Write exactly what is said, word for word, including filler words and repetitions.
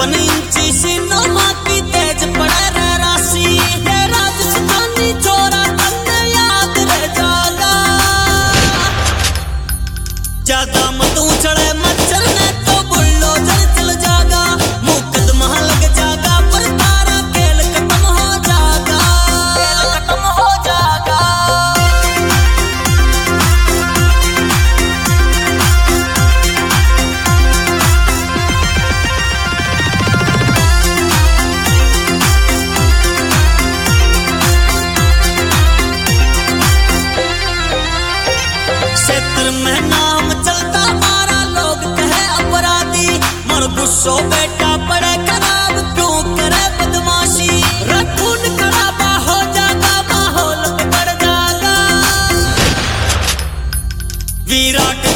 छप्पन इंची सिनेमा की तेज पड़े रे राशि, ये राजस्थानी छोरा तन्ने याद रह जागा। ज्यादा मत उछले मच्छर ने तो बुलडोजर चल जागा, मुकदमा लग जागा पर तारा खेल खत्म हो जागा, खेल खत्म हो जागा। क्षेत्र में नाम चलता मारा लोग कहे अपराधी, मर गुस्सो बेटा पड़े खराब क्यों करे बदमाशी, रखून खराबा हो जागा माहौल बिगड़ जागा। विराट